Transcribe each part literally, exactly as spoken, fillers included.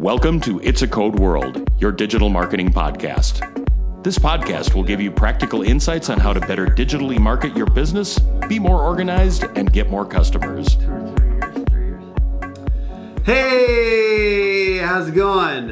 Welcome to It's a Code World, your digital marketing podcast. This podcast will give you practical insights on how to better digitally market your business, be more organized, and get more customers. Two or three years, three years. Hey, how's it going?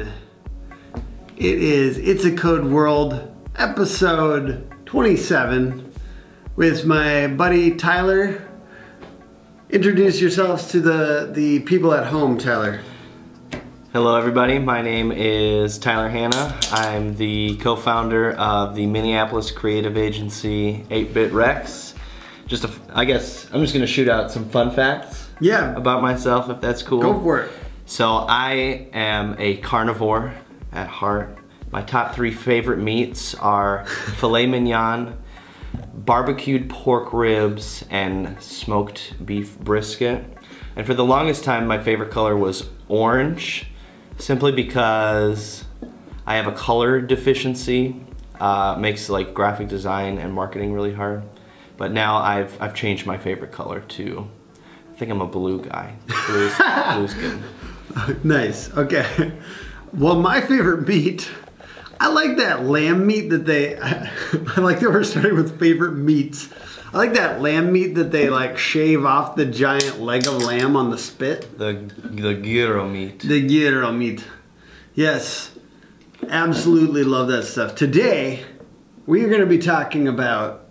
It is It's a Code World, episode twenty-seven, with my buddy Tyler. Introduce yourselves to the, the people at home, Tyler. Hello everybody, my name is Tyler Hanna. I'm the co-founder of the Minneapolis creative agency eight bit Rex. Just a, I guess I'm just gonna shoot out some fun facts Yeah. about myself, if that's cool. Go for it. So I am a carnivore at heart. My top three favorite meats are filet mignon, barbecued pork ribs, and smoked beef brisket. And for the longest time, my favorite color was orange, simply because I have a color deficiency. Uh, makes like graphic design and marketing really hard. But now I've I've changed my favorite color to, I think I'm a blue guy. Blue, blue skin. Nice. Okay. Well, my favorite meat, I like that lamb meat that they, I like that we're starting with favorite meats. I like that lamb meat that they like shave off the giant leg of lamb on the spit. The the gyro meat. The gyro meat. Yes. Absolutely love that stuff. Today, we are going to be talking about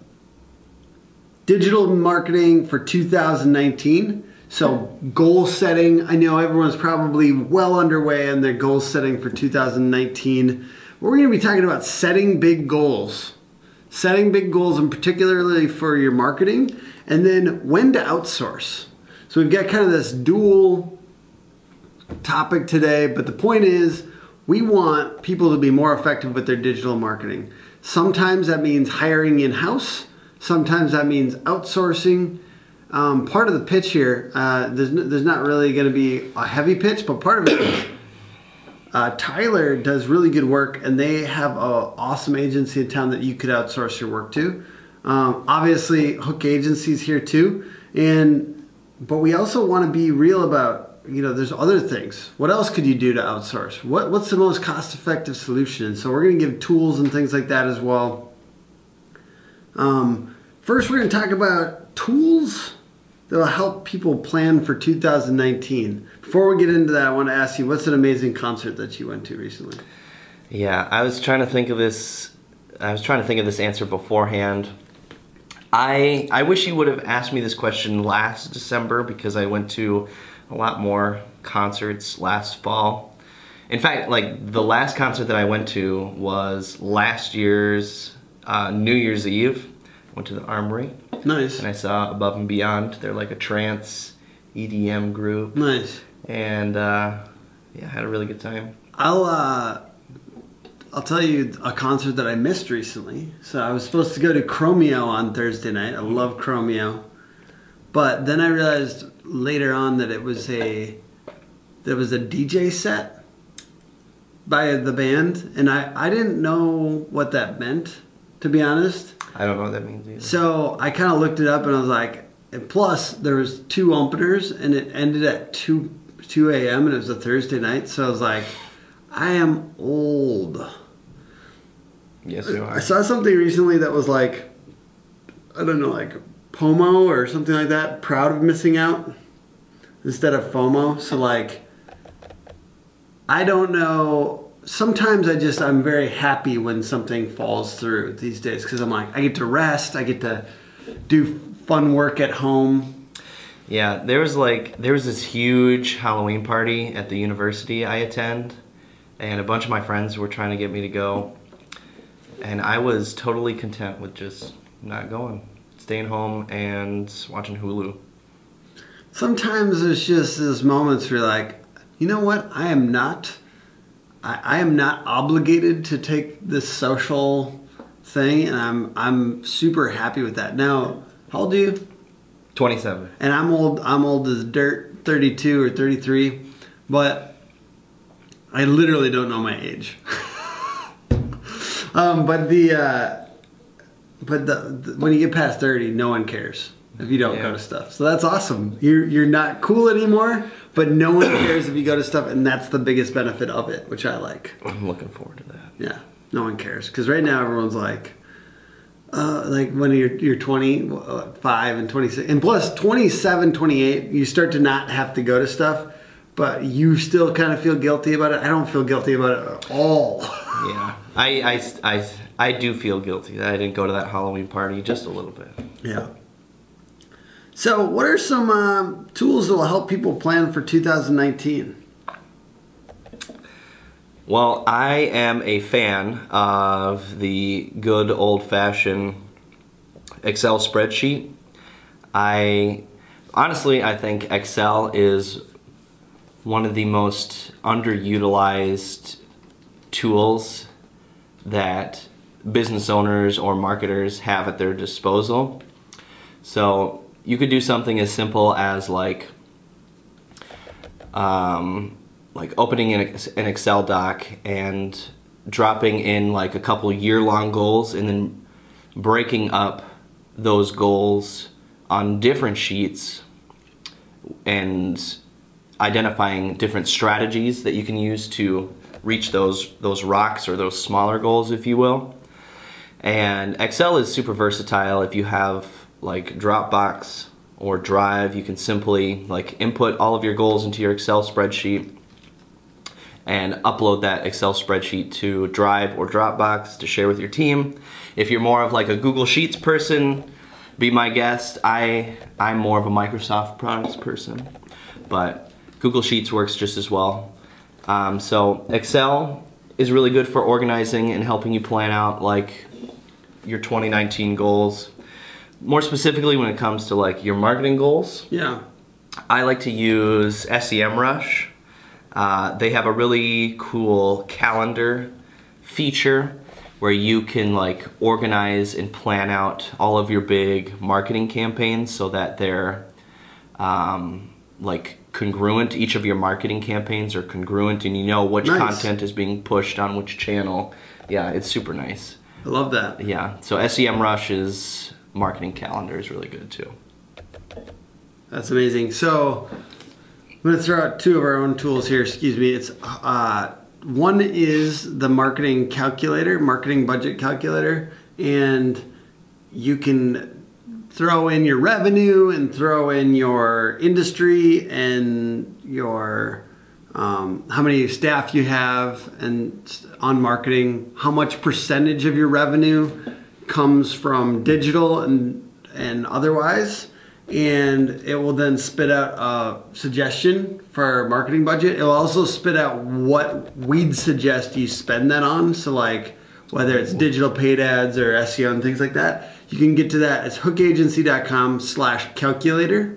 digital marketing for two thousand nineteen. So goal setting. I know everyone's probably well underway in their goal setting for two thousand nineteen. We're going to be talking about setting big goals. Setting big goals, and particularly for your marketing, and then when to outsource. So we've got kind of this dual topic today, but the point is we want people to be more effective with their digital marketing. Sometimes that means hiring in-house. Sometimes that means outsourcing. Um, part of the pitch here, uh, there's, no, there's not really going to be a heavy pitch, but part of it is Uh, Tyler does really good work, and they have an awesome agency in town that you could outsource your work to. Um, obviously, Hook Agency's here too, and but we also want to be real about, you know, there's other things. What else could you do to outsource? What What's the most cost-effective solution? So we're going to give tools and things like that as well. Um, first, we're going to talk about tools that will help people plan for two thousand nineteen. Before we get into that, I want to ask you, what's an amazing concert that you went to recently? Yeah, I was trying to think of this. I was trying to think of this answer beforehand. I I wish you would have asked me this question last December, because I went to a lot more concerts last fall. In fact, like the last concert that I went to was last year's uh, New Year's Eve. I went to the Armory. Nice. And I saw Above and Beyond. They're like a trance E D M group. Nice. And uh, yeah, I had a really good time. I'll uh, I'll tell you a concert that I missed recently. So I was supposed to go to Chromeo on Thursday night. I love Chromeo, but then I realized later on that it was a there was a D J set by the band, and I I didn't know what that meant, to be honest. I don't know what that means either. So I kind of looked it up, and I was like, and plus there was two openers, and it ended at two a.m. and it was a Thursday night. So I was like, I am old. Yes, you are. I saw something recently that was like, I don't know, like POMO or something like that. Proud of missing out instead of FOMO. So like, I don't know. Sometimes I just, I'm very happy when something falls through these days, because I'm like, I get to rest, I get to do fun work at home. Yeah, there was like, there was this huge Halloween party at the university I attend, and a bunch of my friends were trying to get me to go, and I was totally content with just not going, staying home and watching Hulu. Sometimes there's just those moments where you're like, you know what, I am not... I am not obligated to take this social thing, and I'm I'm super happy with that. Now, how old are you? twenty-seven. And I'm old. I'm old as dirt, thirty-two or thirty-three, but I literally don't know my age. um, but the uh, but the, the when you get past thirty, no one cares. if you don't Yeah. go to stuff. So that's awesome. You're you're not cool anymore, but no one cares if you go to stuff, and that's the biggest benefit of it, which I like. I'm looking forward to that. Yeah, no one cares because right now everyone's like, uh, like when you're you're twenty-five and twenty-six, and plus twenty-seven, twenty-eight, you start to not have to go to stuff, but you still kind of feel guilty about it. I don't feel guilty about it at all. Yeah, I, I, I, I do feel guilty that I didn't go to that Halloween party just a little bit. Yeah. So, what are some um, tools that will help people plan for two thousand nineteen? Well, I am a fan of the good old-fashioned Excel spreadsheet. I honestly, I think Excel is one of the most underutilized tools that business owners or marketers have at their disposal. So you could do something as simple as like um, like opening an, an Excel doc and dropping in like a couple year-long goals and then breaking up those goals on different sheets and identifying different strategies that you can use to reach those those rocks or those smaller goals, if you will. And Excel is super versatile. If you have like Dropbox or Drive, you can simply like input all of your goals into your Excel spreadsheet and upload that Excel spreadsheet to Drive or Dropbox to share with your team. If you're more of like a Google Sheets person, be my guest. I, I'm more of a Microsoft products person, but Google Sheets works just as well. Um, so Excel is really good for organizing and helping you plan out like your twenty nineteen goals. More specifically when it comes to like your marketing goals. Yeah. I like to use SEMrush. Uh, they have a really cool calendar feature where you can like organize and plan out all of your big marketing campaigns so that they're um, like congruent. Each of your marketing campaigns are congruent and you know which Nice. content is being pushed on which channel. Yeah, it's super nice. I love that. Yeah, so SEMrush's marketing calendar is really good too. That's amazing. So I'm going to throw out two of our own tools here. Excuse me. It's uh, one is the marketing calculator, marketing budget calculator, and you can throw in your revenue and throw in your industry and your um, how many staff you have and on marketing, how much percentage of your revenue comes from digital and and otherwise, and it will then spit out a suggestion for our marketing budget. It will also spit out what we'd suggest you spend that on. So like whether it's digital paid ads or S E O and things like that. You can get to that as hookagency.com slash calculator.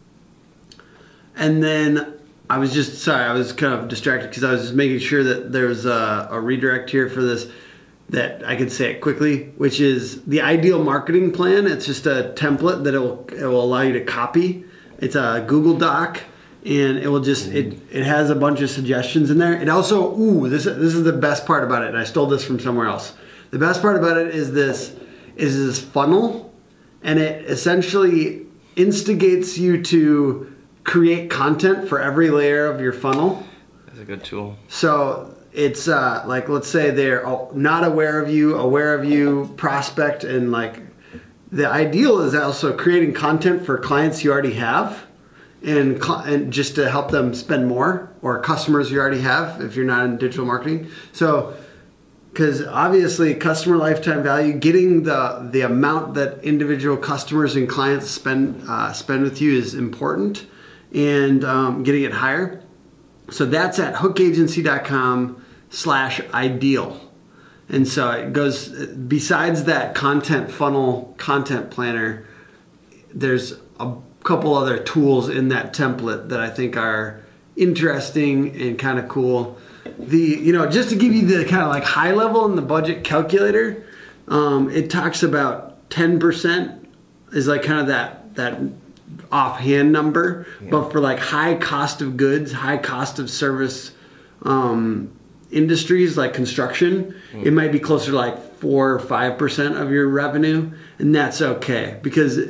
And then I was just, sorry, I was kind of distracted because I was just making sure that there's a, a redirect here for this, that I could say it quickly, which is the ideal marketing plan. It's just a template that it will, it will allow you to copy. It's a Google Doc, and it will just, it, it has a bunch of suggestions in there. It also, ooh, this, this is the best part about it, and I stole this from somewhere else. The best part about it is this, is this funnel, and it essentially instigates you to create content for every layer of your funnel. That's a good tool. So it's uh, like, let's say they're not aware of you, aware of you, prospect, and like the ideal is also creating content for clients you already have, and and just to help them spend more, or customers you already have if you're not in digital marketing. So because obviously customer lifetime value, getting the the amount that individual customers and clients spend uh, spend with you is important, and um, getting it higher. So that's at hookagency.com slash ideal. And so it goes, besides that content funnel, content planner, there's a couple other tools in that template that I think are interesting and kind of cool. The, you know, just to give you the kind of like high level in the budget calculator, um, it talks about ten percent is like kind of that, that offhand number, yeah. But for like high cost of goods, high cost of service um, industries like construction, mm. it might be closer to like four or five percent of your revenue, and that's okay because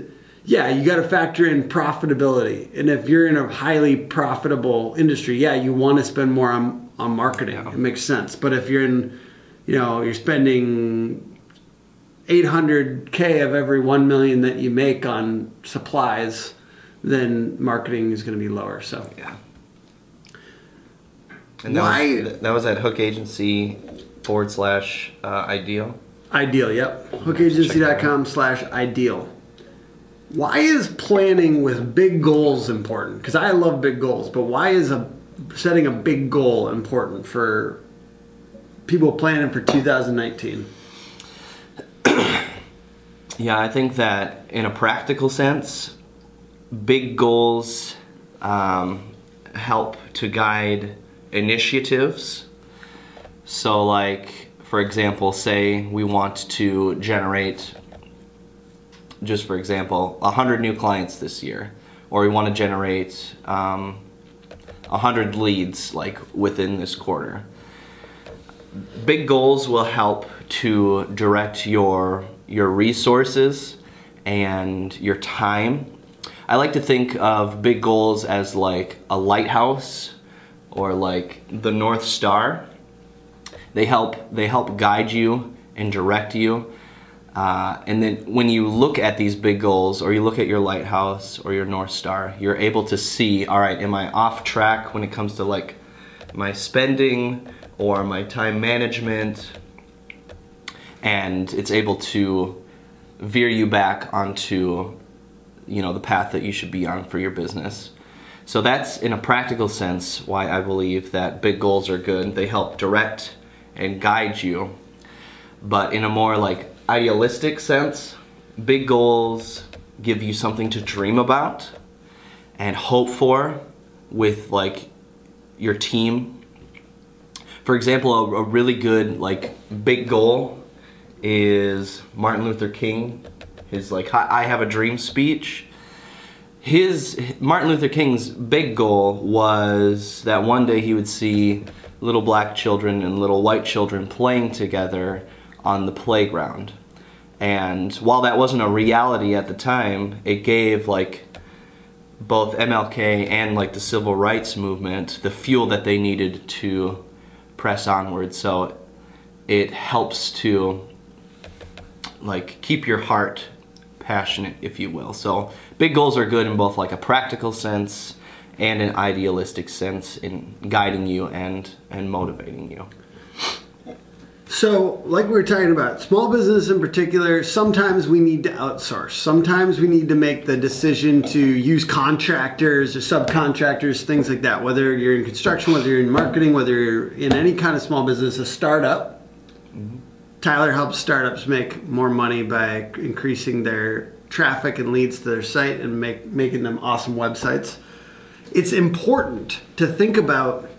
yeah, you got to factor in profitability. And if you're in a highly profitable industry, yeah, you want to spend more on, on marketing. Yeah. It makes sense. But if you're in, you know, you're spending eight hundred K of every one million that you make on supplies, then marketing is going to be lower. So yeah. And that Why? was, that was at Hook Agency forward slash uh, ideal. Ideal, yep. hook agency dot com slash ideal. Why is planning with big goals important? Because I love big goals, but why is a setting a big goal important for people planning for two thousand nineteen? Yeah, I think that in a practical sense, big goals um, help to guide initiatives. So like, for example, say we want to generate, just for example, one hundred new clients this year, or we want to generate um, one hundred leads like within this quarter. Big goals will help to direct your your resources and your time. I like to think of big goals as like a lighthouse or like the North Star. They help they help guide you and direct you. Uh, and then when you look at these big goals, or you look at your lighthouse or your North Star, you're able to see, all right, am I off track when it comes to like my spending or my time management? And it's able to veer you back onto, you know, the path that you should be on for your business. So that's, in a practical sense, why I believe that big goals are good. They help direct and guide you. But in a more like idealistic sense, big goals give you something to dream about and hope for with like your team. For example, a, a really good like big goal is Martin Luther King, his like I have a dream speech. His Martin Luther King's big goal was that one day he would see little black children and little white children playing together on the playground. And while that wasn't a reality at the time, it gave like both M L K and like the civil rights movement the fuel that they needed to press onward. So it helps to like keep your heart passionate, if you will. So big goals are good in both like a practical sense and an idealistic sense in guiding you and and motivating you. So, like we were talking about, small business in particular, sometimes we need to outsource. Sometimes we need to make the decision to use contractors or subcontractors, things like that. Whether you're in construction, whether you're in marketing, whether you're in any kind of small business, a startup. Mm-hmm. Tyler helps startups make more money by increasing their traffic and leads to their site and make, making them awesome websites. It's important to think about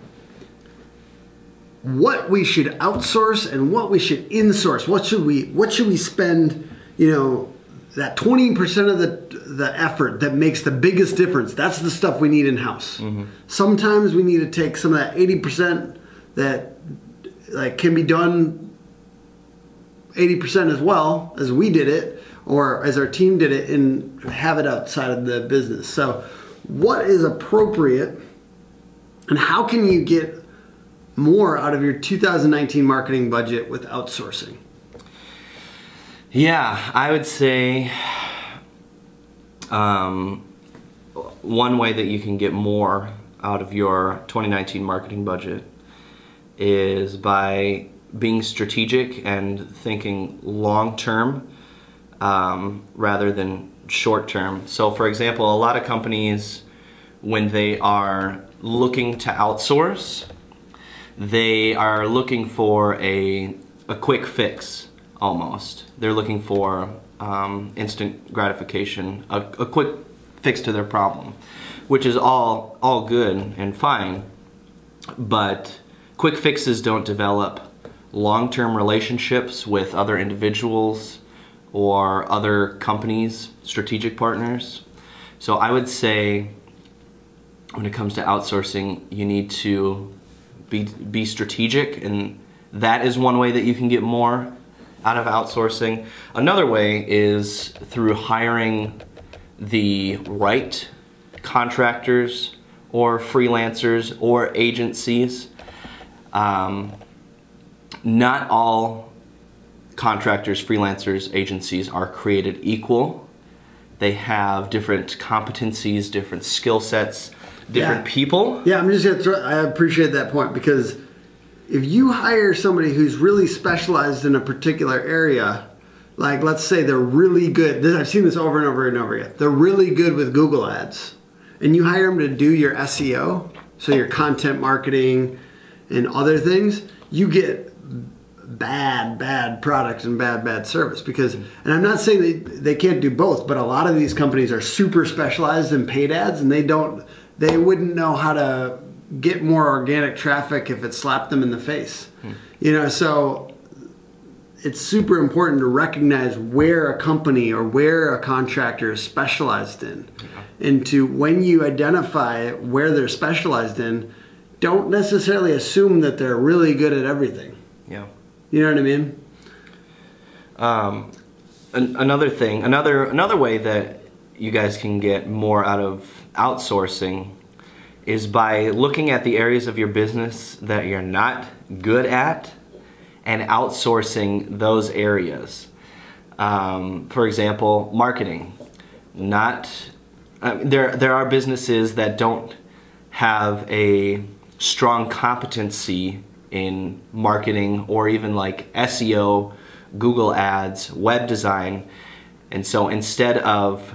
what we should outsource and what we should insource. What should we what should we spend, you know, that twenty percent of the the effort that makes the biggest difference. That's the stuff we need in-house. Mm-hmm. Sometimes we need to take some of that eighty percent that like can be done eighty percent as well as we did it or as our team did it and have it outside of the business. So what is appropriate and how can you get more out of your two thousand nineteen marketing budget with outsourcing? Yeah, I would say um, one way that you can get more out of your twenty nineteen marketing budget is by being strategic and thinking long term um, rather than short term. So for example, a lot of companies, when they are looking to outsource, they are looking for a, a quick fix almost. They're looking for um, instant gratification, a, a quick fix to their problem, which is all, all good and fine, but quick fixes don't develop long-term relationships with other individuals or other companies, strategic partners. So I would say when it comes to outsourcing, you need to Be, be strategic, and that is one way that you can get more out of outsourcing. Another way is through hiring the right contractors or freelancers or agencies. Um, not all contractors, freelancers, agencies are created equal. They have different competencies, different skill sets, different Yeah. people. Yeah, I'm just gonna throw. I appreciate that point, because if you hire somebody who's really specialized in a particular area, like let's say they're really good. This, I've seen this over and over and over again. They're really good with Google Ads, and you hire them to do your S E O, so your content marketing and other things. You get bad, bad products and bad, bad service, because, and I'm not saying they, they can't do both, but a lot of these companies are super specialized in paid ads, and they don't, they wouldn't know how to get more organic traffic if it slapped them in the face. Hmm. You know, so it's super important to recognize where a company or where a contractor is specialized in. Yeah. And to, when you identify where they're specialized in, don't necessarily assume that they're really good at everything. Yeah. You know what I mean? Um, an, another thing, another another way that you guys can get more out of outsourcing is by looking at the areas of your business that you're not good at and outsourcing those areas. Um, for example, marketing. Not uh, there. There are businesses that don't have a strong competency in marketing or even like S E O, Google Ads, web design. And so instead of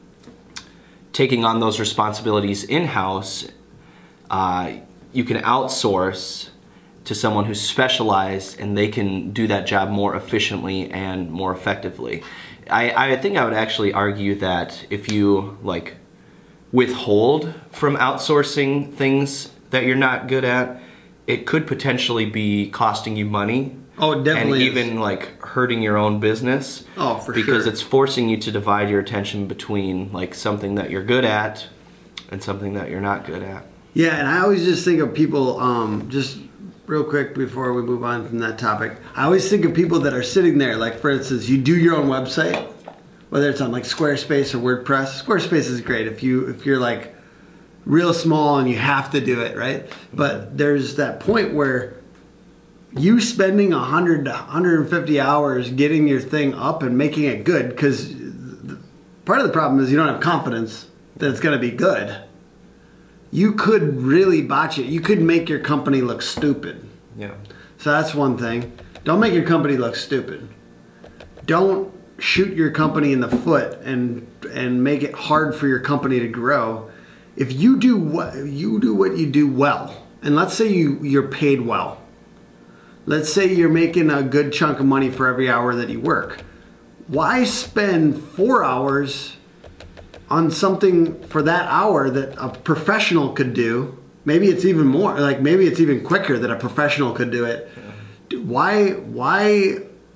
taking on those responsibilities in-house, uh, you can outsource to someone who's specialized, and they can do that job more efficiently and more effectively. I, I think I would actually argue that if you like withhold from outsourcing things that you're not good at, it could potentially be costing you money. Oh, it definitely and even is. like hurting your own business. Oh, for because sure. Because it's forcing you to divide your attention between like something that you're good at and something that you're not good at. Yeah, and I always just think of people, um, just real quick before we move on from that topic, I always think of people that are sitting there, like for instance, you do your own website, whether it's on like Squarespace or WordPress. Squarespace is great if you if you're like real small and you have to do it, right? But there's that point where you spending one hundred to one hundred fifty hours getting your thing up and making it good, because part of the problem is you don't have confidence that it's going to be good. You could really botch it. You could make your company look stupid. Yeah. So that's one thing. Don't make your company look stupid. Don't shoot your company in the foot and and make it hard for your company to grow. If you do what you do what you do well, and let's say you you're paid well. Let's say you're making a good chunk of money for every hour that you work. Why spend four hours on something for that hour that a professional could do? Maybe it's even more, like maybe it's even quicker that a professional could do it. Yeah. Why why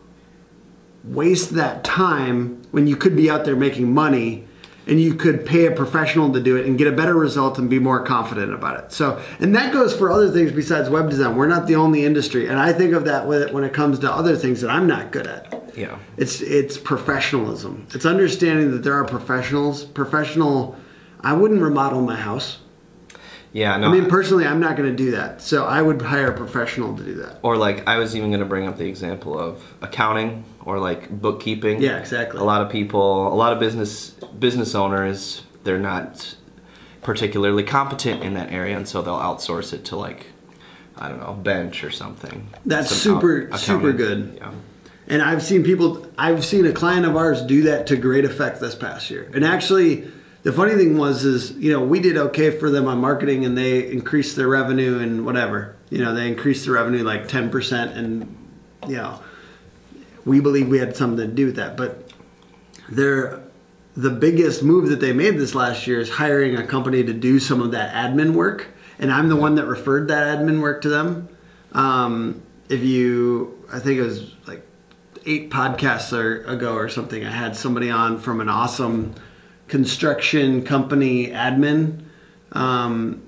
waste that time when you could be out there making money and you could pay a professional to do it and get a better result and be more confident about it? So, and that goes for other things besides web design. We're not the only industry, and I think of that with it when it comes to other things that I'm not good at. Yeah. It's it's professionalism. It's understanding that there are professionals. Professional. I wouldn't remodel my house. Yeah, no. I mean, personally, I'm not going to do that. So I would hire a professional to do that. Or like, I was even going to bring up the example of accounting or like bookkeeping. Yeah, exactly. A lot of people, a lot of business business owners, they're not particularly competent in that area, and so they'll outsource it to like, I don't know, Bench or something. That's Some super, out- super accounting. good. Yeah. And I've seen people, I've seen a client of ours do that to great effect this past year. And actually, the funny thing was, is, you know, we did okay for them on marketing, and they increased their revenue and whatever. You know, they increased the revenue like ten percent, and, you know, we believe we had something to do with that. But they're, the biggest move that they made this last year is hiring a company to do some of that admin work. And I'm the one that referred that admin work to them. Um, if you, I think it was like eight podcasts or, ago or something, I had somebody on from an awesome construction company admin um,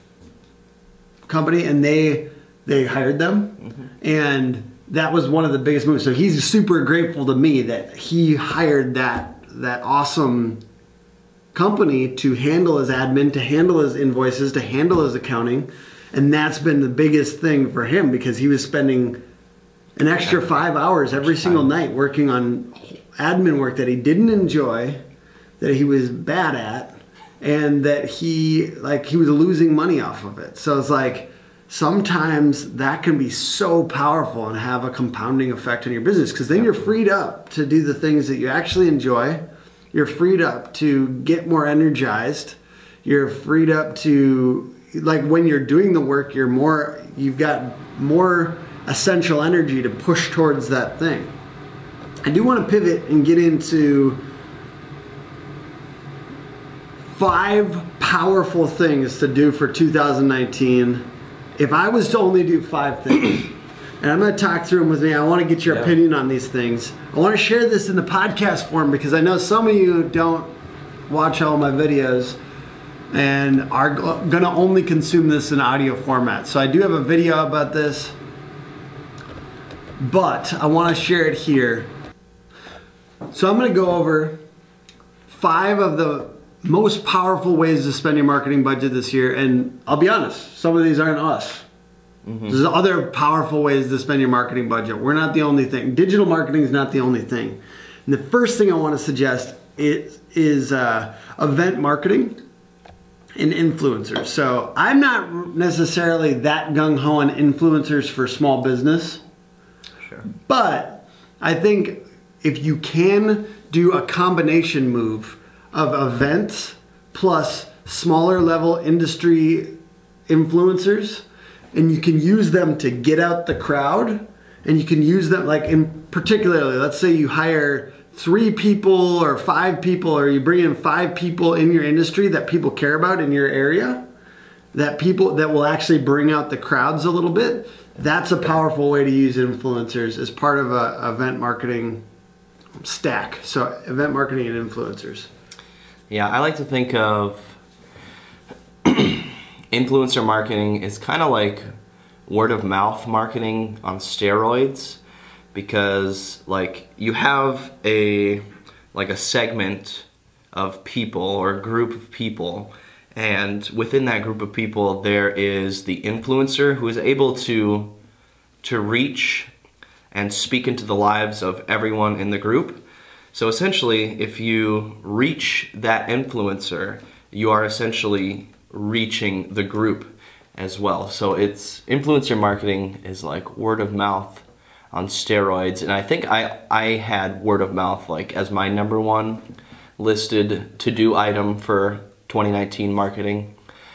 company, and they they hired them. Mm-hmm. And that was one of the biggest moves. So he's super grateful to me that he hired that that awesome company to handle his admin, to handle his invoices, to handle his accounting. And that's been the biggest thing for him because he was spending an extra five hours every single night working on admin work that he didn't enjoy, that he was bad at, and that he like he was losing money off of it. So it's like sometimes that can be so powerful and have a compounding effect on your business because then you're freed up to do the things that you actually enjoy. You're freed up to get more energized. You're freed up to, like when you're doing the work, you're more, you've got more essential energy to push towards that thing. I do want to pivot and get into five powerful things to do for two thousand nineteen. If I was to only do five things, and I'm going to talk through them with me, I want to get your yeah. opinion on these things. I want to share this in the podcast form because I know some of you don't watch all my videos and are going to only consume this in audio format. So I do have a video about this, but I want to share it here. So I'm going to go over five of the most powerful ways to spend your marketing budget this year. And I'll be honest, some of these aren't us. Mm-hmm. There's other powerful ways to spend your marketing budget. We're not the only thing. Digital marketing is not the only thing. And the first thing I want to suggest is, is uh, event marketing and influencers. So I'm not necessarily that gung-ho on influencers for small business. Sure. But I think if you can do a combination move of events plus smaller level industry influencers, and you can use them to get out the crowd, and you can use them like in particularly, let's say you hire three people or five people, or you bring in five people in your industry that people care about in your area, that people that will actually bring out the crowds a little bit. That's a powerful way to use influencers as part of a event marketing stack. So event marketing and influencers. Yeah, I like to think of influencer marketing is kind of like word of mouth marketing on steroids, because like you have a like a segment of people or a group of people, and within that group of people there is the influencer who is able to to reach and speak into the lives of everyone in the group. So essentially, if you reach that influencer, you are essentially reaching the group as well. So it's influencer marketing is like word of mouth on steroids. And I think I, I had word of mouth like as my number one listed to-do item for twenty nineteen marketing,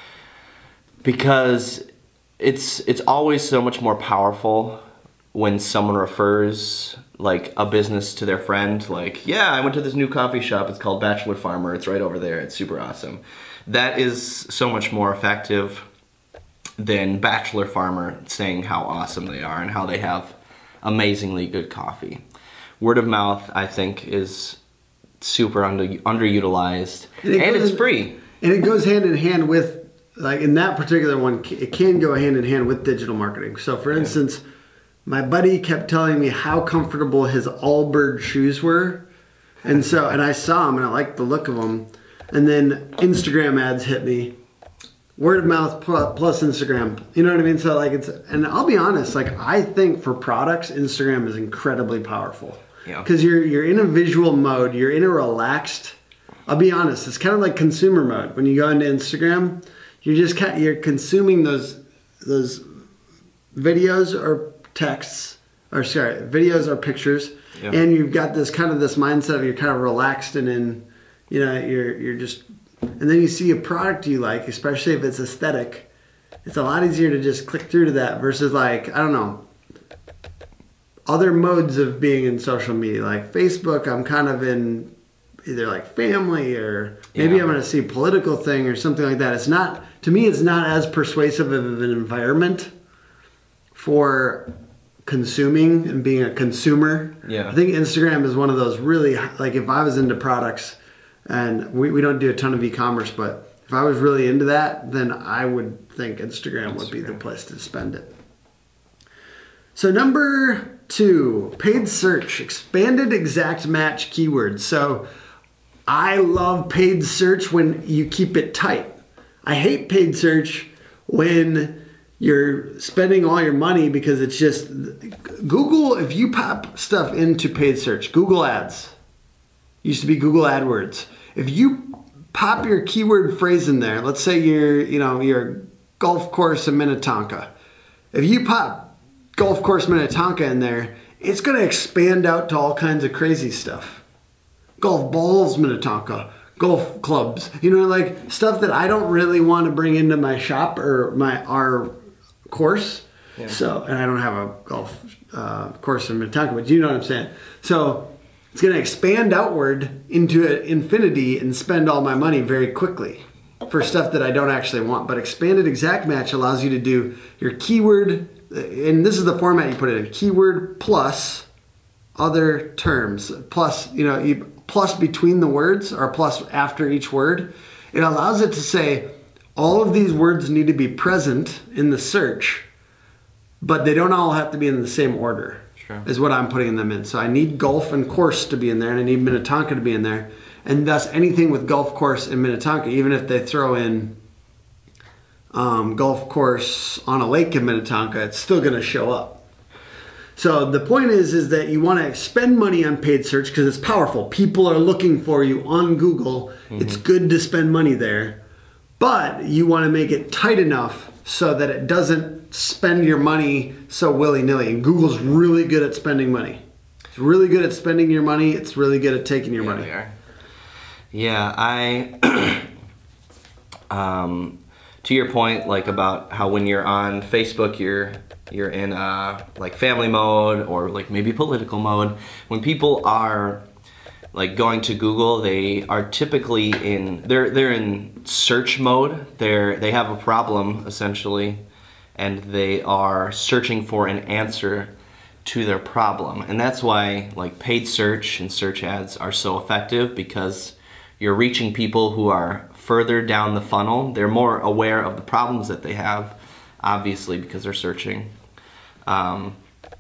because it's it's always so much more powerful when someone refers like a business to their friend. Like, yeah, I went to this new coffee shop, it's called Bachelor Farmer, it's right over there, it's super awesome. That is so much more effective than Bachelor Farmer saying how awesome they are and how they have amazingly good coffee. Word of mouth, I think, is super under, underutilized, and, it and goes, it's free. And it goes hand in hand with, like in that particular one, it can go hand in hand with digital marketing. So for instance, yeah. my buddy kept telling me how comfortable his Allbirds shoes were. And so, and I saw them and I liked the look of them. And then Instagram ads hit me. Word of mouth plus Instagram. You know what I mean? So like it's, and I'll be honest, like I think for products, Instagram is incredibly powerful. Yeah. Because you're, you're in a visual mode, you're in a relaxed, I'll be honest, it's kind of like consumer mode. When you go into Instagram, you're just kind of, you're consuming those, those videos or texts, or sorry, videos or pictures, yeah. and you've got this kind of this mindset of you're kind of relaxed and in, you know, you're you're just, and then you see a product you like, especially if it's aesthetic, it's a lot easier to just click through to that versus like, I don't know, other modes of being in social media, like Facebook, I'm kind of in either like family or maybe yeah. I'm going to see a political thing or something like that. It's not, to me, it's not as persuasive of an environment for consuming and being a consumer. Yeah. I think Instagram is one of those really, like if I was into products, and we, we don't do a ton of e-commerce, but if I was really into that, then I would think Instagram, Instagram would be the place to spend it. So number two, paid search, expanded exact match keywords. So I love paid search when you keep it tight. I hate paid search when you're spending all your money because it's just Google. If you pop stuff into paid search, Google Ads used to be Google AdWords. If you pop your keyword phrase in there, let's say you're, you know, you're golf course in Minnetonka. If you pop golf course Minnetonka in there, it's going to expand out to all kinds of crazy stuff. Golf balls Minnetonka, golf clubs, you know, like stuff that I don't really want to bring into my shop or my our course. Yeah. So, and I don't have a golf uh, course in Minnetonka, but you know what I'm saying. So it's going to expand outward into infinity and spend all my money very quickly for stuff that I don't actually want. But expanded exact match allows you to do your keyword, and this is the format you put it in: keyword plus other terms, plus, you know, you, plus between the words or plus after each word. It allows it to say all of these words need to be present in the search, but they don't all have to be in the same order. Sure. Is what I'm putting them in. So I need golf and course to be in there, and I need Minnetonka to be in there. And thus anything with golf course and Minnetonka, even if they throw in um, golf course on a lake in Minnetonka, it's still going to show up. So the point is, is that you want to spend money on paid search because it's powerful. People are looking for you on Google. Mm-hmm. It's good to spend money there. But you want to make it tight enough so that it doesn't spend your money so willy-nilly. And Google's really good at spending money. It's really good at spending your money. It's really good at taking your yeah, money. They are. Yeah, I, um, to your point, like about how when you're on Facebook, you're you're in uh, like family mode or like maybe political mode. When people are like going to Google, they are typically in they're they're in search mode. They're they have a problem essentially, and they are searching for an answer to their problem. And that's why like paid search and search ads are so effective, because you're reaching people who are further down the funnel. They're more aware of the problems that they have, obviously, because they're searching. Um,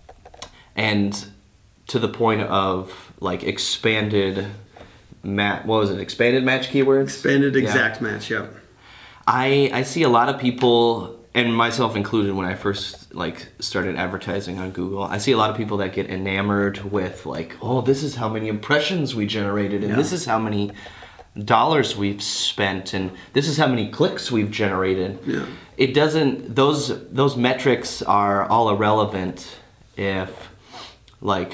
and to the point of like expanded mat, what was it? Expanded match keywords? Expanded exact yeah. match, yep. I I see a lot of people, and myself included when I first like started advertising on Google, I see a lot of people that get enamored with like, oh, this is how many impressions we generated, and yeah. this is how many dollars we've spent, and this is how many clicks we've generated. Yeah. It doesn't, those those metrics are all irrelevant if like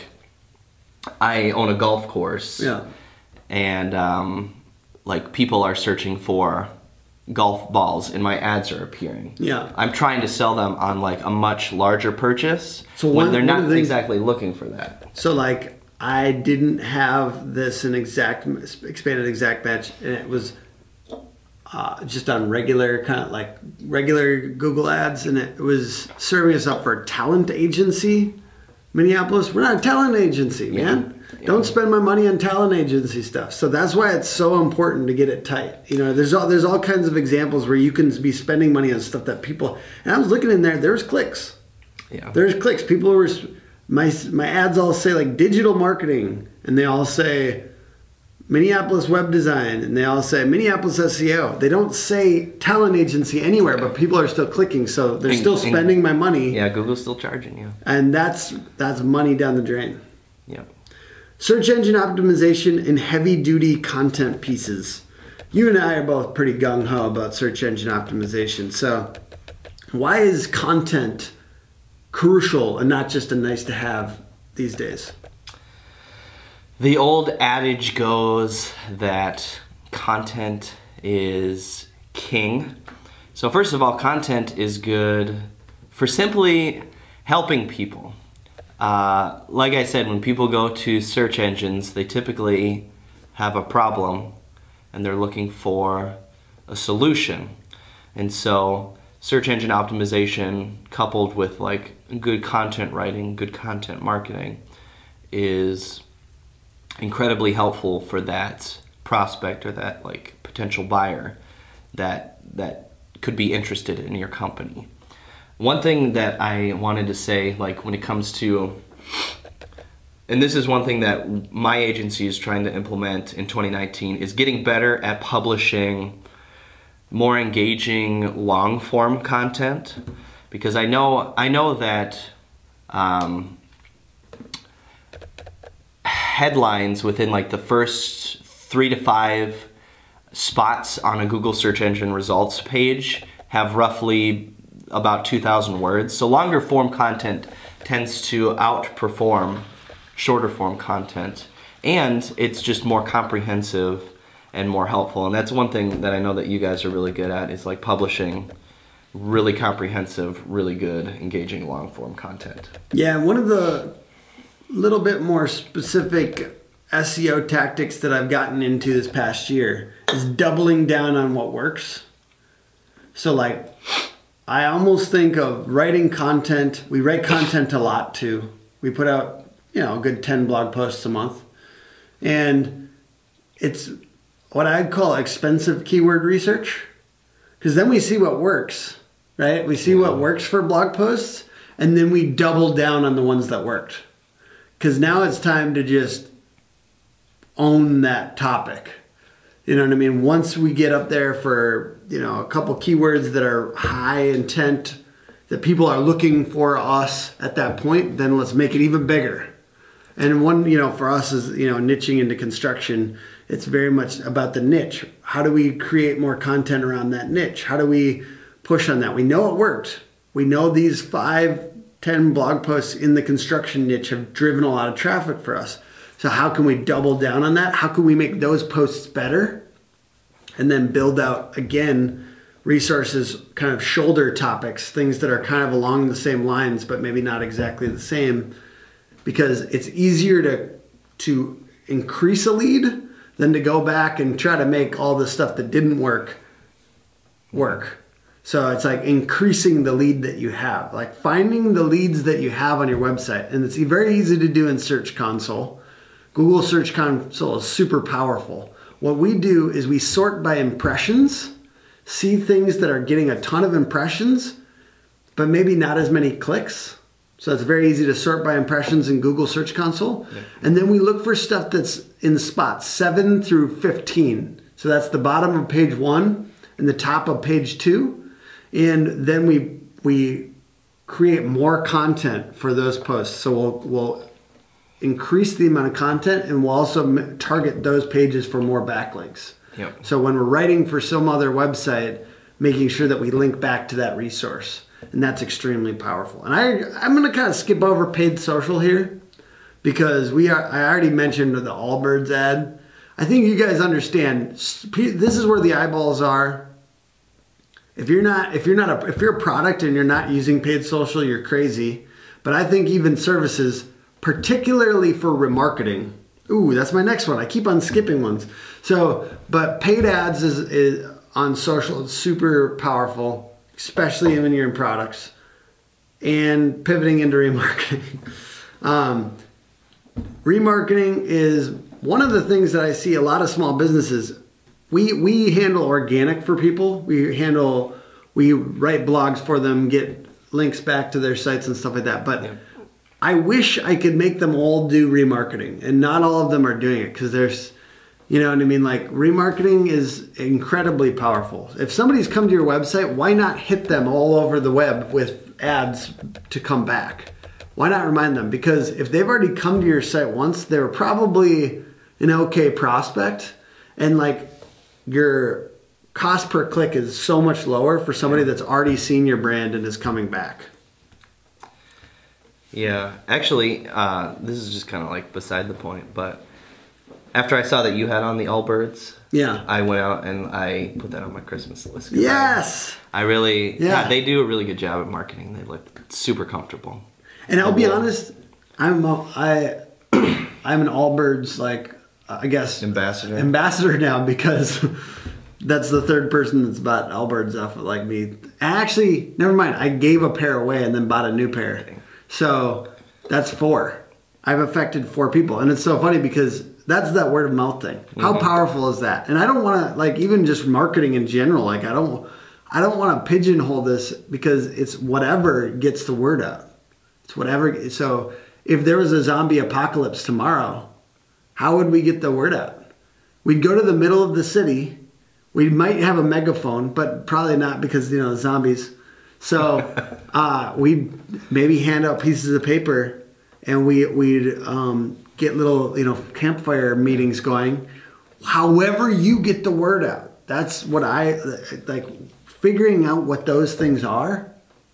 I own a golf course yeah. and um, like people are searching for golf balls and my ads are appearing. Yeah. I'm trying to sell them on like a much larger purchase so when one, they're not the exactly looking for that. So like I didn't have this in exact expanded exact match, and it was uh, just on regular kind of like regular Google ads, and it was serving us up for a talent agency, Minneapolis. We're not a talent agency, man. Yeah. Yeah. Don't spend my money on talent agency stuff. So that's why it's so important to get it tight. You know, there's all there's all kinds of examples where you can be spending money on stuff that people. And I was looking in there. There's clicks. Yeah. There's clicks. People were. My my ads all say like digital marketing, and they all say Minneapolis web design, and they all say Minneapolis S E O. They don't say talent agency anywhere, but people are still clicking, so they're and, still spending and, my money. Yeah, Google's still charging you. And that's that's money down the drain. Yeah. Search engine optimization and heavy duty content pieces. You and I are both pretty gung ho about search engine optimization. So why is content crucial and not just a nice to have these days? The old adage goes that content is king. So first of all, content is good for simply helping people. Uh, like I said, when people go to search engines, they typically have a problem and they're looking for a solution. And so search engine optimization coupled with like good content writing, good content marketing is incredibly helpful for that prospect or that like potential buyer that that could be interested in your company. One thing that I wanted to say, like when it comes to and this is one thing that my agency is trying to implement in twenty nineteen, is getting better at publishing more engaging long form content, because I know I know that um, headlines within like the first three to five spots on a Google search engine results page have roughly about two thousand words. So longer form content tends to outperform shorter form content, and it's just more comprehensive and more helpful. And that's one thing that I know that you guys are really good at, is like publishing really comprehensive, really good, engaging long form content. Yeah, one of the little bit more specific S E O tactics that I've gotten into this past year is doubling down on what works. So like, I almost think of writing content. We write content a lot too. We put out, you know, a good ten blog posts a month. And it's what I'd call expensive keyword research, because then we see what works, right? We see what works for blog posts, and then we double down on the ones that worked. Because now it's time to just own that topic. You know what I mean? Once we get up there for, you know, a couple keywords that are high intent, that people are looking for us at that point, then let's make it even bigger. And one, you know, for us is, you know, niching into construction, it's very much about the niche. How do we create more content around that niche? How do we push on that? We know it worked. We know these five, ten blog posts in the construction niche have driven a lot of traffic for us. So how can we double down on that? How can we make those posts better? And then build out, again, resources, kind of shoulder topics, things that are kind of along the same lines, but maybe not exactly the same, because it's easier to to increase a lead than to go back and try to make all the stuff that didn't work work. So it's like increasing the lead that you have, like finding the leads that you have on your website. And it's very easy to do in Search Console. Google Search Console is super powerful. What we do is we sort by impressions, see things that are getting a ton of impressions, but maybe not as many clicks. So it's very easy to sort by impressions in Google Search Console. Yeah. And then we look for stuff that's in spots seven through fifteen. So that's the bottom of page one and the top of page two. And then we we create more content for those posts. So we'll, we'll increase the amount of content, and we'll also target those pages for more backlinks. Yep. So when we're writing for some other website, making sure that we link back to that resource. And that's extremely powerful. And I, I'm going to kind of skip over paid social here, because we are, I already mentioned the Allbirds ad. I think you guys understand, this is where the eyeballs are. If you're not, if you're not a, if you're a product and you're not using paid social, you're crazy. But I think even services, particularly for remarketing. Ooh, that's my next one. I keep on skipping ones. So, but paid ads is, is on social, it's super powerful, especially when you're in products, and pivoting into remarketing. um, remarketing is one of the things that I see a lot of small businesses. We we handle organic for people. We handle, we write blogs for them, get links back to their sites and stuff like that. But yeah. I wish I could make them all do remarketing, and not all of them are doing it, because there's, you know what I mean? Like, remarketing is incredibly powerful. If somebody's come to your website, why not hit them all over the web with ads to come back? Why not remind them? Because if they've already come to your site once, they're probably an okay prospect, and like your cost per click is so much lower for somebody that's already seen your brand and is coming back. Yeah, actually, uh, this is just kind of like beside the point, but after I saw that you had on the Allbirds, yeah, I went out and I put that on my Christmas list. Yes! I, I really, yeah. yeah, they do a really good job at marketing. They look super comfortable. And I'll be honest, I'm a, I, I'm an Allbirds, like, I guess, ambassador ambassador now, because that's the third person that's bought Allbirds off of like me. Actually, never mind. I gave a pair away and then bought a new pair. So that's four. I've affected four people. And it's so funny because that's that word of mouth thing. How mm-hmm. powerful is that? And I don't want to, like, even just marketing in general, like I don't I don't want to pigeonhole this, because it's whatever gets the word out. It's whatever. So if there was a zombie apocalypse tomorrow, how would we get the word out? We'd go to the middle of the city. We might have a megaphone, but probably not because, you know, zombies. So uh, we'd maybe hand out pieces of paper, and we, we'd um, get little, you know, campfire meetings going. However you get the word out. That's what I, like, figuring out what those things are.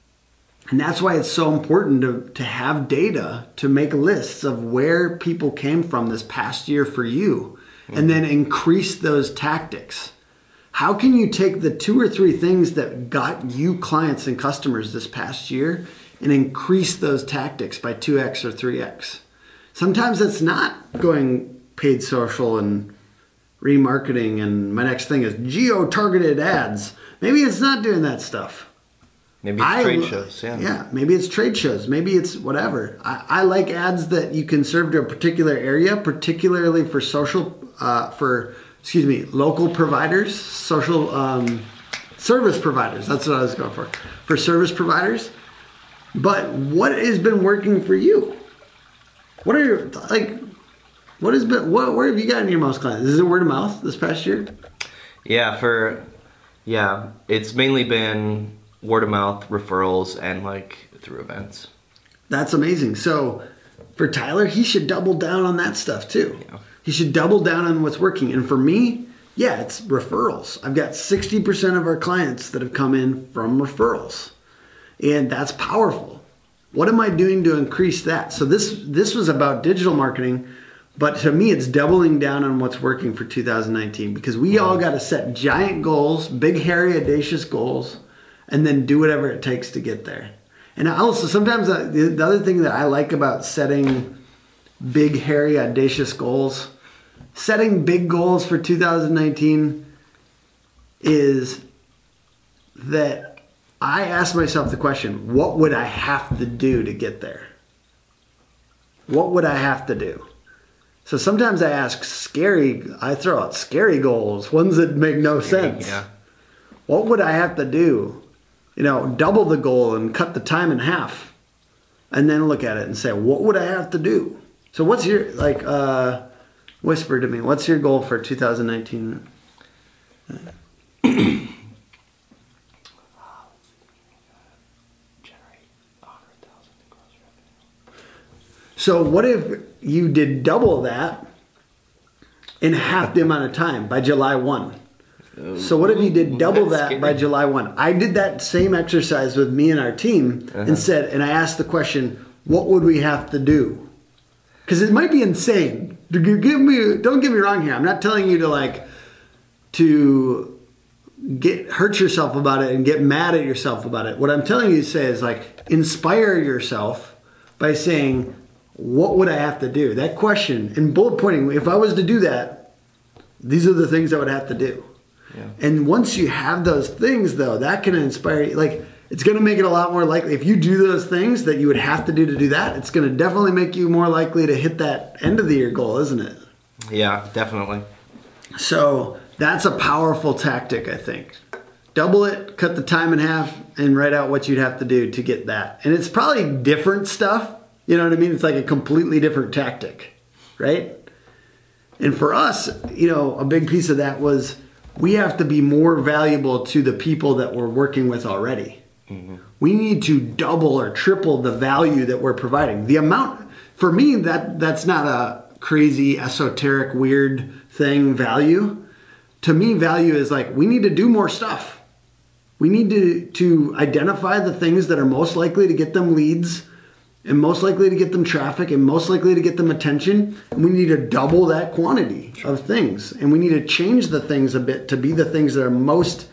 And that's why it's so important to, to have data to make lists of where people came from this past year for you, mm-hmm. and then increase those tactics. How can you take the two or three things that got you clients and customers this past year and increase those tactics by two X or three X? Sometimes it's not going paid social and remarketing and my next thing is geo-targeted ads. Maybe it's not doing that stuff. Maybe it's I, trade shows, yeah. Yeah, maybe it's trade shows. Maybe it's whatever. I, I like ads that you can serve to a particular area, particularly for social, uh, for, excuse me, local providers, social um, service providers. That's what I was going for. For service providers. But what has been working for you? What are your, like, what has been, what, where have you gotten your most clients? Is it word of mouth this past year? Yeah, for, yeah, it's mainly been word of mouth, referrals, and like through events. That's amazing. So for Tyler, he should double down on that stuff too. Yeah. He should double down on what's working. And for me, yeah, it's referrals. I've got sixty percent of our clients that have come in from referrals. And that's powerful. What am I doing to increase that? So this this was about digital marketing, but to me, it's doubling down on what's working for two thousand nineteen, because we all got to set giant goals, big, hairy, audacious goals, and then do whatever it takes to get there. And also, sometimes uh, the, the other thing that I like about setting big, hairy, audacious goals, setting big goals for two thousand nineteen is that I ask myself the question, what would I have to do to get there? What would I have to do? So sometimes I ask scary, I throw out scary goals, ones that make no sense. Yeah. What would I have to do? You know, double the goal and cut the time in half. And then look at it and say, what would I have to do? So what's your, like, uh, whisper to me, what's your goal for two thousand nineteen? So what if you did double that in half the amount of time by July first? So what if you did double That's that scary. by July first? I did that same exercise with me and our team, Uh-huh. and said, and I asked the question, what would we have to do? Because it might be insane. Give me, don't get me wrong here. I'm not telling you to like to get hurt yourself about it and get mad at yourself about it. What I'm telling you to say is like inspire yourself by saying, what would I have to do? That question and bullet pointing, if I was to do that, these are the things I would have to do. Yeah. And once you have those things though, that can inspire you. Like it's going to make it a lot more likely. If you do those things that you would have to do to do that, it's going to definitely make you more likely to hit that end of the year goal, isn't it? Yeah, definitely. So that's a powerful tactic, I think. Double it, cut the time in half, and write out what you'd have to do to get that. And it's probably different stuff. You know what I mean? It's like a completely different tactic, right? And for us, you know, a big piece of that was we have to be more valuable to the people that we're working with already. Mm-hmm. We need to double or triple the value that we're providing. The amount, for me, that that's not a crazy, esoteric, weird thing, value. To me, value is like, we need to do more stuff. We need to, to identify the things that are most likely to get them leads and most likely to get them traffic and most likely to get them attention. And we need to double that quantity of things. And we need to change the things a bit to be the things that are most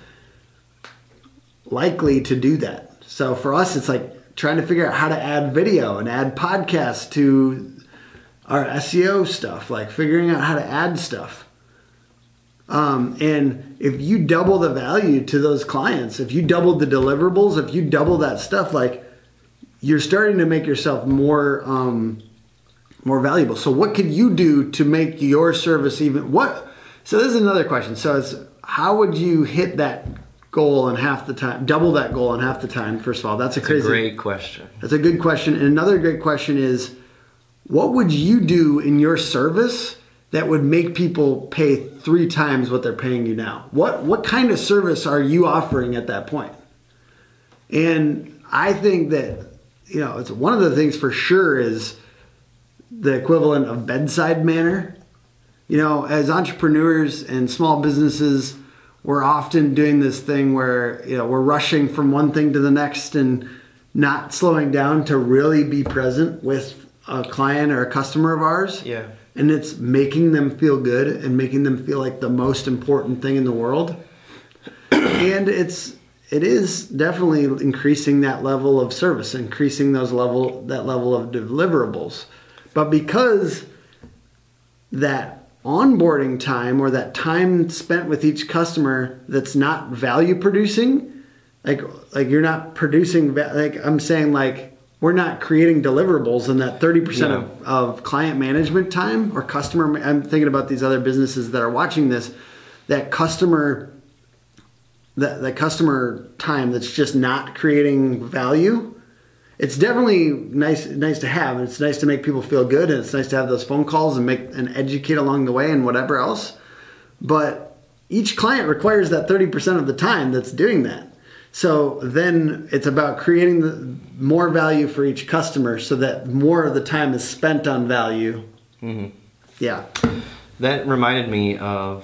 likely to do that. So for us, it's like trying to figure out how to add video and add podcasts to our S E O stuff, like figuring out how to add stuff. Um, and if you double the value to those clients, if you double the deliverables, if you double that stuff, like you're starting to make yourself more um, more valuable. So what could you do to make your service even what? So this is another question. So it's how would you hit that goal in half the time, double that goal in half the time? First of all, that's a It's crazy, a great question. That's a good question. And another great question is, what would you do in your service that would make people pay three times what they're paying you now? What what kind of service are you offering at that point? And I think that, you know, it's one of the things for sure is the equivalent of bedside manner. You know, as entrepreneurs and small businesses, we're often doing this thing where, you know, we're rushing from one thing to the next and not slowing down to really be present with a client or a customer of ours. Yeah. And it's making them feel good and making them feel like the most important thing in the world. And it's it is definitely increasing that level of service, increasing those level that level of deliverables. But because that onboarding time or that time spent with each customer that's not value producing, like like you're not producing, like I'm saying, like we're not creating deliverables in that thirty percent yeah. of, of client management time or customer. I'm thinking about these other businesses that are watching this, that customer, that, that customer time that's just not creating value. It's definitely nice nice to have. It's nice to make people feel good, and it's nice to have those phone calls and make and educate along the way and whatever else. But each client requires that thirty percent of the time that's doing that. So then it's about creating the, more value for each customer so that more of the time is spent on value. Mm-hmm. Yeah. That reminded me of,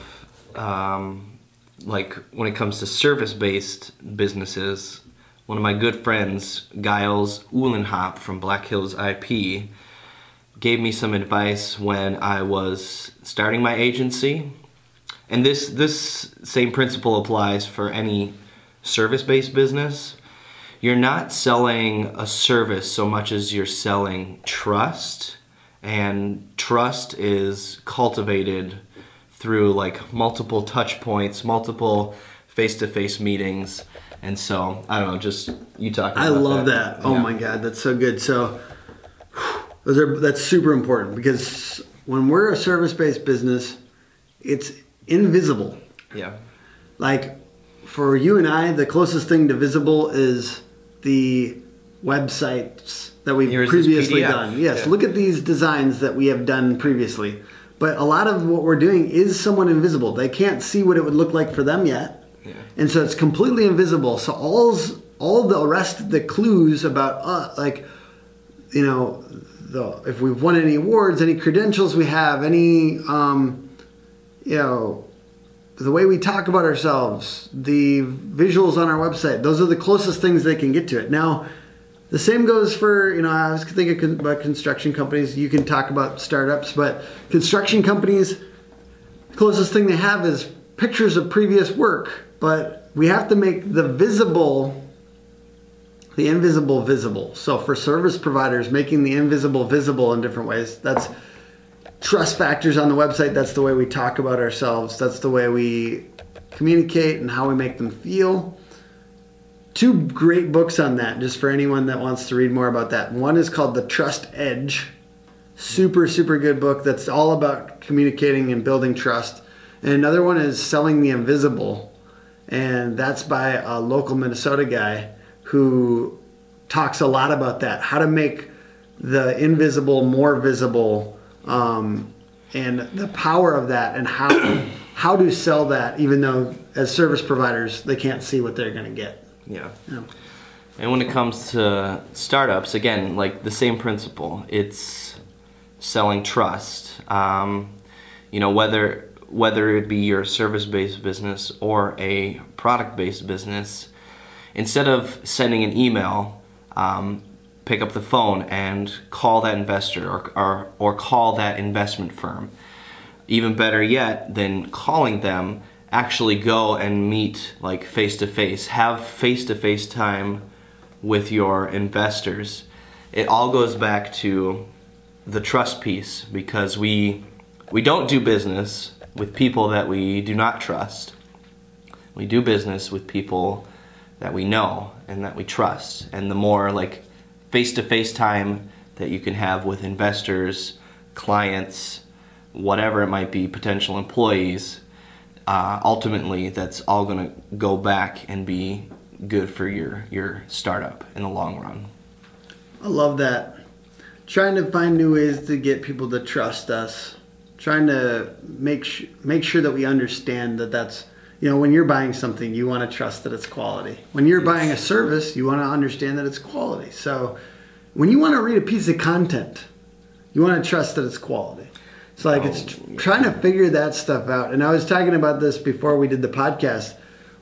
um, like, when it comes to service-based businesses, one of my good friends, Giles Uhlenhop from Black Hills I P, gave me some advice when I was starting my agency. And this this same principle applies for any service-based business. You're not selling a service so much as you're selling trust, and trust is cultivated through like multiple touch points, multiple face-to-face meetings. And so, I don't know, just you talking I about love that. that. Oh Yeah. my God, that's so good. So those are that's super important because when we're a service-based business, it's invisible. Yeah. Like for you and I, the closest thing to visible is the websites that we've Here's this previously P D F. done. Yes, Yeah. look at these designs that we have done previously. But a lot of what we're doing is somewhat invisible. They can't see what it would look like for them yet. Yeah. And so it's completely invisible. So all's, all the rest, the clues about, uh, like, you know, the, if we've won any awards, any credentials we have, any, um, you know, the way we talk about ourselves, the visuals on our website, those are the closest things they can get to it. Now, the same goes for, you know, I was thinking about construction companies. You can talk about startups, but construction companies, the closest thing they have is pictures of previous work. But we have to make the visible, the invisible visible. So for service providers, making the invisible visible in different ways, that's trust factors on the website. That's the way we talk about ourselves. That's the way we communicate and how we make them feel. Two great books on that, just for anyone that wants to read more about that. One is called The Trust Edge. Super, super good book that's all about communicating and building trust. And another one is Selling the Invisible. And that's by a local Minnesota guy who talks a lot about that. How to make the invisible more visible, um, and the power of that, and how how to sell that, even though as service providers they can't see what they're going to get. Yeah. Yeah. And when it comes to startups, again, like the same principle. It's selling trust. Um, you know, whether whether it be your service-based business or a product-based business, instead of sending an email, um, pick up the phone and call that investor or, or or call that investment firm. Even better yet than calling them, actually go and meet like face-to-face. Have face-to-face time with your investors. It all goes back to the trust piece, because we we don't do business with people that we do not trust. We do business with people that we know and that we trust. And the more like face-to-face time that you can have with investors, clients, whatever it might be, potential employees, uh, ultimately that's all going to go back and be good for your, your startup in the long run. I love that. trying to find new ways to get people to trust us, trying to make sh- make sure that we understand that that's, you know, when you're buying something, you want to trust that it's quality. When you're buying a service, you want to understand that it's quality. So when you want to read a piece of content, you want to trust that it's quality. So like oh, it's t- yeah. trying to figure that stuff out. And I was talking about this before we did the podcast.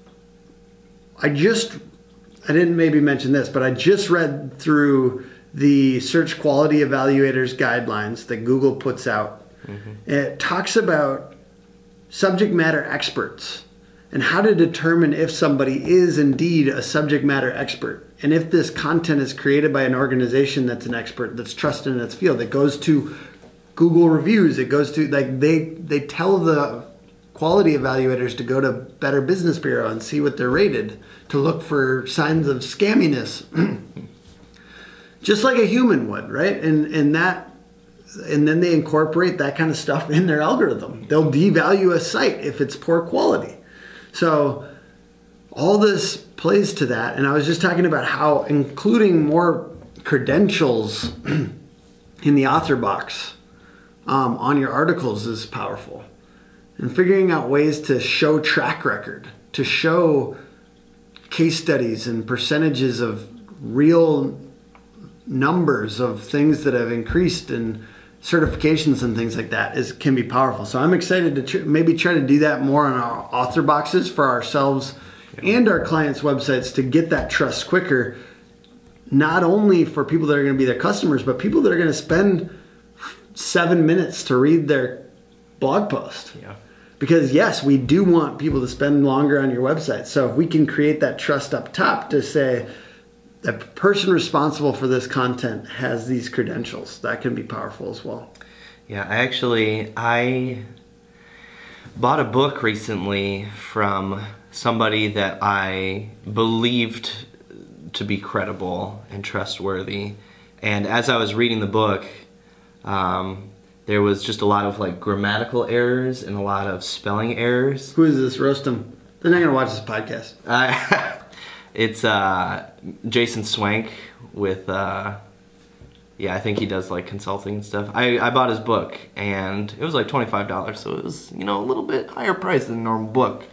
I just, I didn't maybe mention this, but I just read through the Search Quality Evaluators guidelines that Google puts out. Mm-hmm. It talks about subject matter experts and how to determine if somebody is indeed a subject matter expert. And if this content is created by an organization that's an expert, that's trusted in its field, that goes to Google reviews, it goes to, like, they, they tell the quality evaluators to go to Better Business Bureau and see what they're rated, to look for signs of scamminess. Just like a human would, right? And and that, and then they incorporate that kind of stuff in their algorithm. They'll devalue a site if it's poor quality. So all this plays to that. And I was just talking about how including more credentials in the author box um, on your articles is powerful. And figuring out ways to show track record, to show case studies and percentages of real numbers of things that have increased and certifications and things like that is can be powerful. So I'm excited to tr- maybe try to do that more on our author boxes for ourselves yeah. and our clients' websites to get that trust quicker, not only for people that are going to be their customers, but people that are going to spend seven minutes to read their blog post. Yeah. Because yes, we do want people to spend longer on your website. So if we can create that trust up top to say, the person responsible for this content has these credentials, that can be powerful as well. Yeah, I actually, I bought a book recently from somebody that I believed to be credible and trustworthy. And as I was reading the book, um, there was just a lot of like grammatical errors and a lot of spelling errors. Who is this? Roast them. They're not going to watch this podcast. Uh, It's uh, Jason Swank with, uh, yeah, I think he does like consulting and stuff. I, I bought his book and it was like twenty-five dollars, so it was, you know, a little bit higher price than a normal book.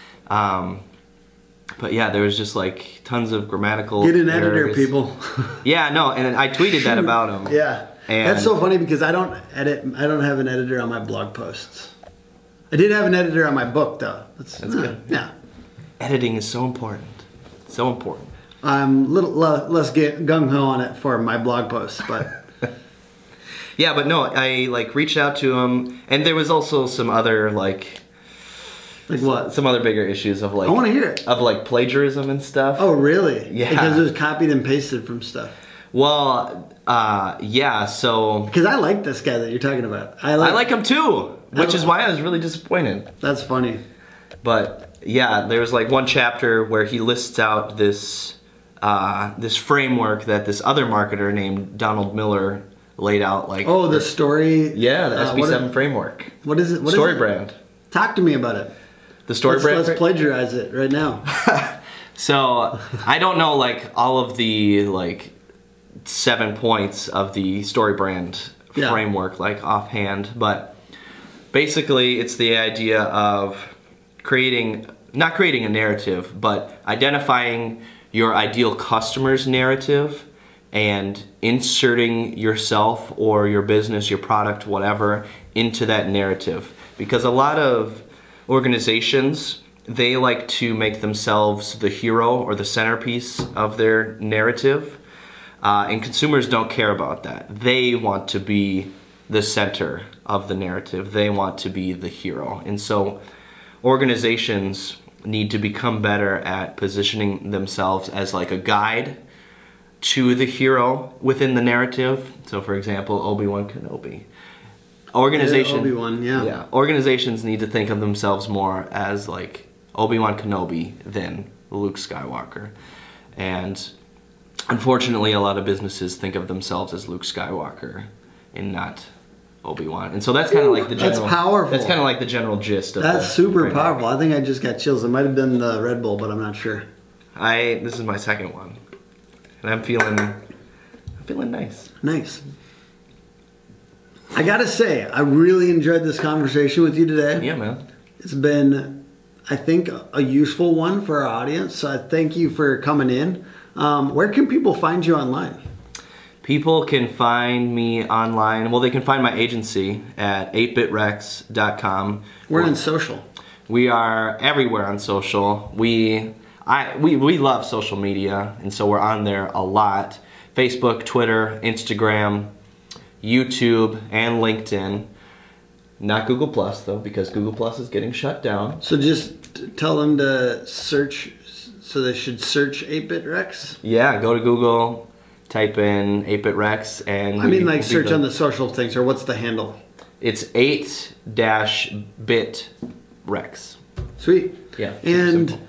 Um, but yeah, there was just like tons of grammatical Get an errors. editor, people. Yeah, no, and I tweeted that about him. Yeah, and that's so funny because I don't edit, I don't have an editor on my blog posts. I did have an editor on my book though. That's, that's uh, good. Yeah. Editing is so important. So important. I'm a little less gung-ho on it for my blog posts, but... Yeah, but no, I like reached out to him, and there was also some other like... Like what? Some other bigger issues of like... I want to hear it. Of like plagiarism and stuff. Oh, really? Yeah. Because it was copied and pasted from stuff. Well, uh, yeah, so... Because I like this guy that you're talking about. I like, I like him too, which is why I was really disappointed. That's funny. But... yeah, there was like one chapter where he lists out this uh, this framework that this other marketer named Donald Miller laid out. Like oh, the story. Yeah, the uh, S B seven framework. What is it? What Story is it? brand. Talk to me about it. The story let's, brand. Let's plagiarize it right now. So I don't know like all of the like seven points of the story brand yeah. framework like offhand, but basically it's the idea of creating, not creating a narrative, but identifying your ideal customer's narrative and inserting yourself or your business, your product, whatever, into that narrative. Because a lot of organizations, they like to make themselves the hero or the centerpiece of their narrative. Uh, and consumers don't care about that. They want to be the center of the narrative. They want to be the hero. And so organizations need to become better at positioning themselves as like a guide to the hero within the narrative. So for example, Obi-Wan Kenobi. Organization, yeah, Obi-Wan, yeah. yeah. Organizations need to think of themselves more as like Obi-Wan Kenobi than Luke Skywalker. And unfortunately, a lot of businesses think of themselves as Luke Skywalker and not Obi-Wan. And so that's kind of like the general... That's powerful. That's kind of like the general gist of That's the super framework. powerful. I think I just got chills. It might have been the Red Bull, but I'm not sure. I... This is my second one. And I'm feeling... I'm feeling nice. Nice. I gotta say, I really enjoyed this conversation with you today. Yeah, man. It's been, I think, a useful one for our audience. So I thank you for coming in. Um, where can people find you online? People can find me online. Well, they can find my agency at eight bit rex dot com. We're on social. We are everywhere on social. We, I, we, we love social media, and so we're on there a lot. Facebook, Twitter, Instagram, YouTube, and LinkedIn. Not Google Plus, though, because Google Plus is getting shut down. So just tell them to search, so they should search eight bit rex? Yeah, go to Google, type in eight bit rex, and... I mean, like, we, search the, on the social things, or what's the handle? It's eight bit rex. Sweet. Yeah. And simple.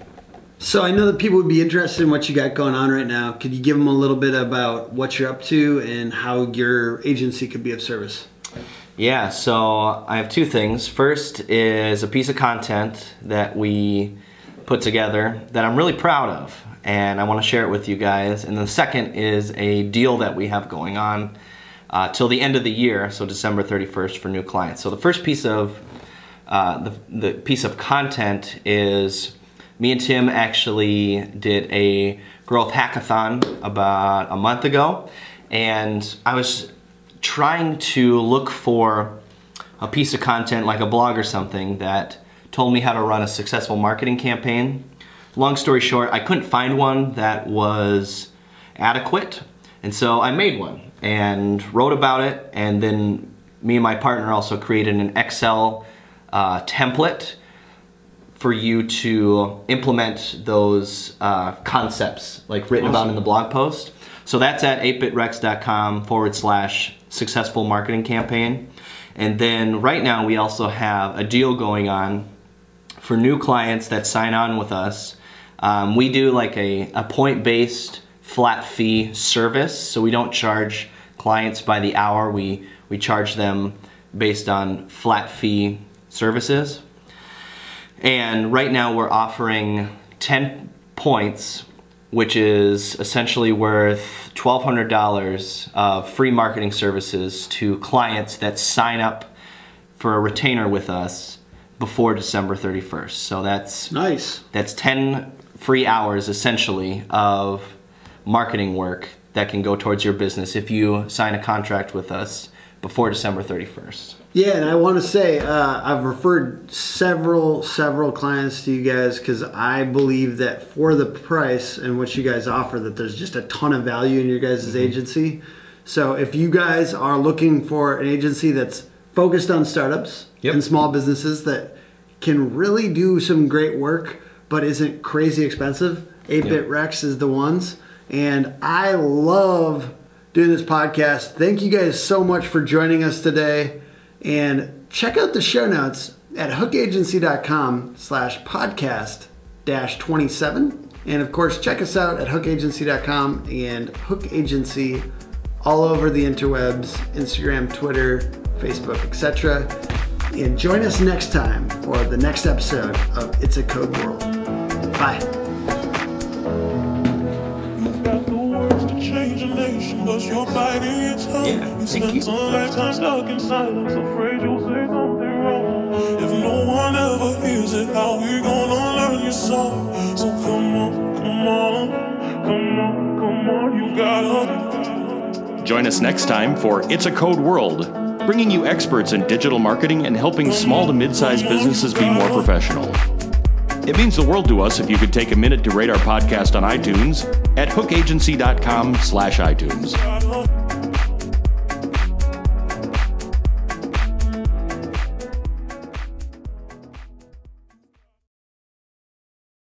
so I know that people would be interested in what you got going on right now. Could you give them a little bit about what you're up to and how your agency could be of service? Yeah, so I have two things. First is a piece of content that we put together that I'm really proud of, and I want to share it with you guys. And the second is a deal that we have going on uh, till the end of the year, so December thirty-first for new clients. So the first piece of uh, the, the piece of content is me and Tim actually did a growth hackathon about a month ago, and I was trying to look for a piece of content like a blog or something that told me how to run a successful marketing campaign. Long story short, I couldn't find one that was adequate, and so I made one and wrote about it, and then me and my partner also created an Excel uh, template for you to implement those uh, concepts like written awesome. about in the blog post. So that's at eight bit rex dot com forward slash successful marketing campaign. And then right now we also have a deal going on for new clients that sign on with us. Um, we do like a, a point-based flat fee service, so we don't charge clients by the hour. We, we charge them based on flat fee services. And right now we're offering ten points, which is essentially worth twelve hundred dollars of free marketing services to clients that sign up for a retainer with us before December thirty-first. So that's nice. That's ten free hours essentially of marketing work that can go towards your business if you sign a contract with us before December thirty-first. Yeah, and I want to say uh, I've referred several, several clients to you guys because I believe that for the price and what you guys offer, that there's just a ton of value in your guys' mm-hmm. agency. So if you guys are looking for an agency that's focused on startups yep. and small businesses that can really do some great work but isn't crazy expensive, eight bit yep. Rex is the ones. And I love doing this podcast. Thank you guys so much for joining us today. And check out the show notes at hook agency dot com slash podcast dash twenty-seven. And of course, check us out at hook agency dot com and Hook Agency all over the interwebs, Instagram, Twitter, Facebook, et cetera. And join us next time for the next episode of It's a Code World. Bye. Cause you're biting your tongue. Yeah, you spent some lifetime stuck in silence, afraid you'll say something wrong. If no one ever hears it, how we gonna learn your song? So come on, come on, come on, come on, you gotta. Join us next time for It's a Code World, bringing you experts in digital marketing and helping small to mid-sized businesses be more professional. It means the world to us if you could take a minute to rate our podcast on iTunes at hook agency dot com slash iTunes.